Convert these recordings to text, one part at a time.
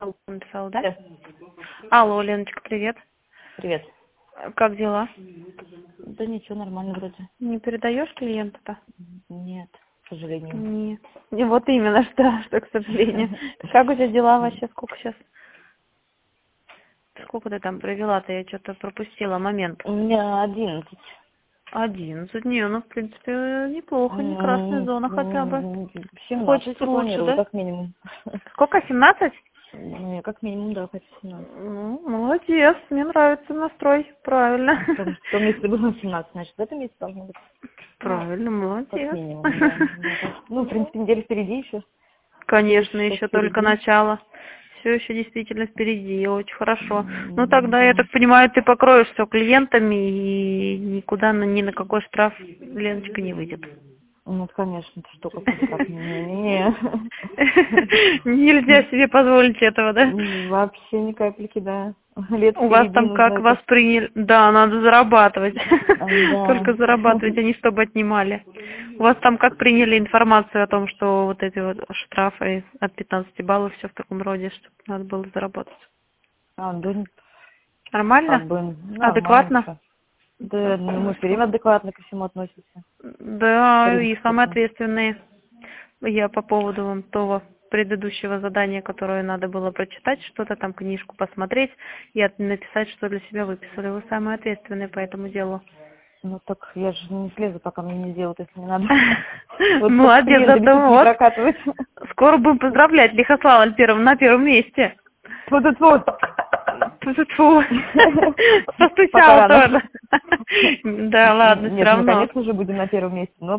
Написала, да? Да. Алло, Леночка, привет. Привет. Как дела? Да ничего, нормально вроде. Не передаешь клиента-то? Нет, к сожалению. Не. Не, вот именно, что, к сожалению. Как у тебя дела вообще? Сколько сейчас? Сколько ты там провела-то? Я что-то пропустила момент. У меня 11. 11 дней, ну, в принципе, неплохо, не красная зона хотя бы. 17 Хочется я лучше, планирую, да? как минимум. Сколько, 17? Ну, я как минимум, да, хочу 17. Ну, молодец, мне нравится настрой, правильно. В том месяце было 17, значит, в этом месяце должно быть. Ну, Правильно, как молодец. минимум, да. Ну, в принципе, неделя впереди еще. Все Конечно, еще еще только впереди. начало. Все еще действительно впереди, очень хорошо. Ну тогда, я Да. так понимаю, ты покроешь все клиентами и никуда ни на какой штраф Леночка не выйдет. Ну, конечно, ты что, какой штраф? Не-не-не. Нельзя себе позволить этого, да? Вообще ни капельки, да. Лет У вас впереди там нужно как это. восприняли? Да, надо зарабатывать. Да. Только зарабатывать, а не чтобы отнимали. У вас там как приняли информацию о том, что вот эти вот штрафы от 15 баллов, все в таком роде, чтобы надо было заработать? Да, как Нормально? бы нормально Адекватно? все. Да, ну, мы все время адекватно ко всему относимся. В Да, и самые принципе-то. ответственные. Я по поводу вон того предыдущего задания, которое надо было прочитать, что-то там, книжку посмотреть и написать, что для себя выписали. Вы самые ответственные по этому делу. Ну так я же не слезу, пока мне не сделают, если не надо. Вот чтобы с Молодец, клиентами зато чуть не вот. прокатывать. Скоро будем поздравлять Лихослава Альперова на первом месте. Вот. Фу. Пока Постучал рано. тоже. Да, ладно, все Нет, мы, равно. конечно же, будем на первом месте, но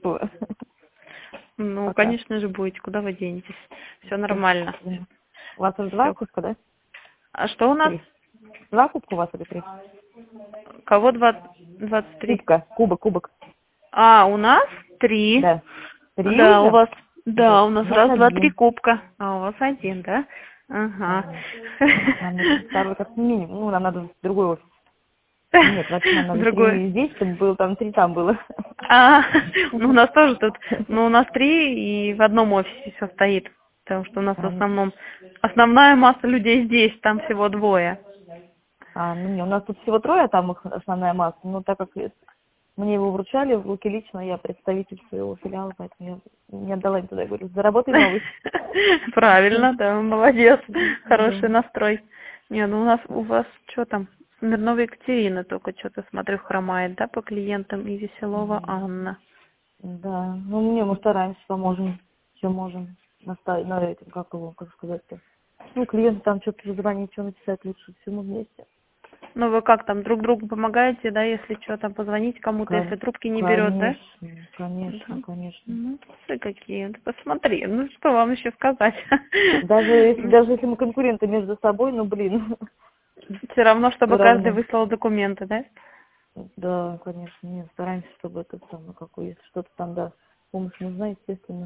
Ну, пока. конечно же, будете. Куда вы денетесь? Все Да. нормально. У вас уже 2 Все. кубка, да? А что у нас? 3. 2 кубка у вас или 3? Кого 23? Кубок. А, у нас 3. Да. 3 Да, у уже? вас, да, у нас У нас раз, два, три 1. кубка. А у вас 1, да? Да. Ага. Нам нужен второй как минимум. Ну, нам надо другой офис. Нет, вообще нам надо Другой. 3 здесь, чтобы было там 3 там было. А, ну у нас тоже тут, ну у нас 3 и в одном офисе все стоит. Потому что у нас в основном, основная масса людей здесь, там всего 2. Ну не, у нас тут всего 3, а там их основная масса. Но так как мне его вручали в руки лично, я представитель своего филиала, поэтому я не отдала им туда. Я говорю, заработай новый. Правильно, да, молодец. Хороший Да. настрой. Не, ну у вас что там? Смирнова Екатерина только что-то, смотрю, хромает, да, по клиентам, и Веселова Анна. Да. Ну, не, мы стараемся, поможем, чем можем. Наставить на этим, как сказать-то. Ну, клиенты там что-то звонить, что написать лучше всему вместе. Ну вы как там, друг другу помогаете, да, если что, там позвонить кому-то, если трубки не берет, да? Конечно. Да. Ну, ты какие, ты посмотри, ну что вам еще сказать? Даже если мы конкуренты между собой, ну, блин, Все равно, чтобы все каждый равно. выслал документы, да? Да, конечно, нет, стараемся, чтобы это самое какое, если что-то там, да, помощь нужна, естественно.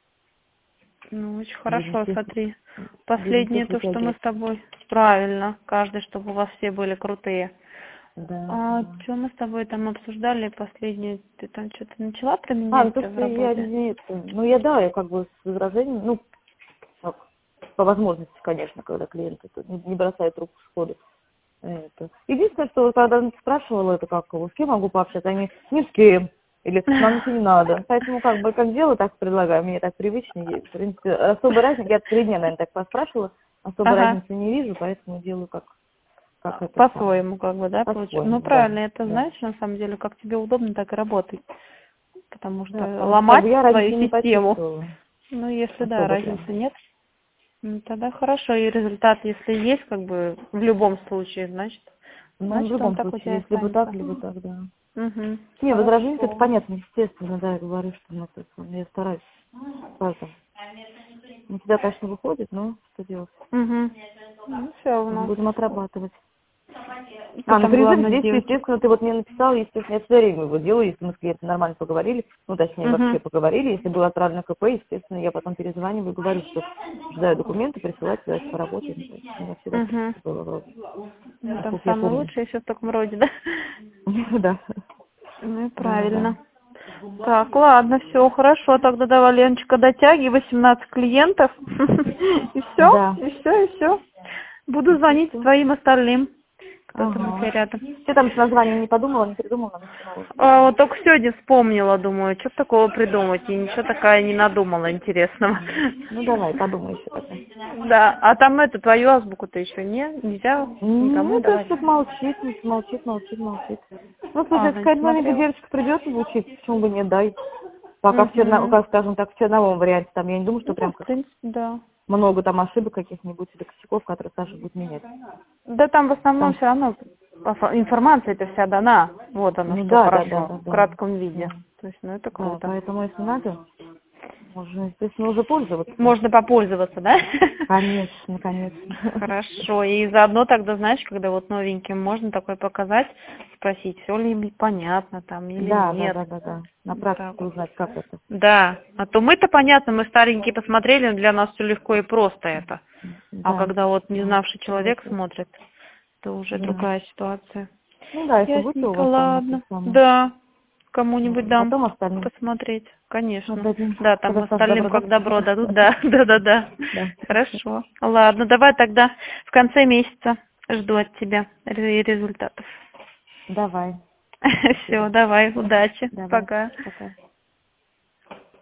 Ну, очень Будем хорошо, всех, смотри. будем Последнее всех то, что мы вытягивать. с тобой. Правильно, каждый, чтобы у вас все были крутые. Да. А что мы с тобой там обсуждали последнее? Ты там что-то начала Ну то, применять-то в что я работе? не, я как бы с возражением, ну, как, по возможности, конечно, когда клиент это не бросает трубку сходу. Это. Единственное, что когда спрашивала, это как, с кем могу пообщаться, они ни с кем, или нам ничего не надо. Поэтому как бы как дело, так предлагаю, мне так привычнее. В принципе, особой разницы, я 3 дня, наверное, так поспрашивала, особой Ага. разницы не вижу, поэтому делаю как это самое. По-своему, как бы, да, получается. Ну, По-своему, да. правильно, это Да. знаешь, на самом деле, как тебе удобно, так и работай. Потому что Да, потому что как ломать бы я свою разницы не систему, почувствовала. ну, если да, Особо разницы прям. нет, ну, тогда хорошо. И результат, если есть, как бы, в любом случае, Ну, в значит, он любом так у случае, тебя если бы останется. так, либо так, да. Угу. Не, возражение это Хорошо. понятно, естественно, да, я говорю, что я стараюсь. Правда. Не всегда, конечно, выходит, но что делать? Угу. Ну, все равно. Будем отрабатывать. Ты Ну там, призыв главное, здесь, сделать. естественно, ты вот мне написал, естественно, я всегда время его делаю, если мы с клиентом нормально поговорили, ну, точнее, Угу. вообще поговорили, если было отправлено КП, естественно, я потом перезваниваю, говорю, что ждаю документы, присылать, давайте поработаем. То есть, у меня всегда так Угу. было вроде, Ну, там насколько я самое помню. лучшее еще в таком роде, да? Да. Ну и Да. правильно. Так, ладно, все, хорошо. Тогда давай, Леночка, дотягивай 18 клиентов. И все, Да. и все. Буду звонить своим остальным, кто там у тебя Ага. рядом. Ты там с названием не подумала, не придумала? Вот только сегодня вспомнила, думаю, что такого придумать, и ничего такая не надумала интересного. Ну давай, подумай еще пока. Да, а там твою азбуку-то еще нельзя никому Ну, то давать. что молчит. Ну, слушай, если Ага, не какая-то маленькая смотрела. девочка придет учить, почему бы не дай? Пока как скажем так, в черновом варианте, там, я не думаю, что Ну, прям в как принципе, да. много там ошибок каких-нибудь или косяков, которые Саша будет менять. Да там в основном Там, все равно информация-то вся дана. Вот оно, ну что да, хорошо, в кратком виде. да. То есть, ну это Да, круто. поэтому если надо, можно, естественно, уже пользоваться. Можно попользоваться, да? Конечно. Хорошо. И заодно тогда, знаешь, когда вот новеньким можно такое показать, спросить, все ли им понятно там или Да. нет. На Вот так практике вот. узнать, как это. Да. А то мы-то понятно, мы старенькие посмотрели, для нас все легко и просто это. А Да. когда вот не знавший человек смотрит, то уже Да. другая ситуация. Ну да, если будет у Ясненько, вас там это ладно. самое. Да. Кому-нибудь дам Потом остальным посмотреть, конечно. отдадим. Да, там Когда Саша остальным добро как даст. добро дадут, да, да. Да. Хорошо. Ладно, давай тогда в конце месяца жду от тебя результатов. Давай. Все, давай, удачи, Давай. пока. Пока.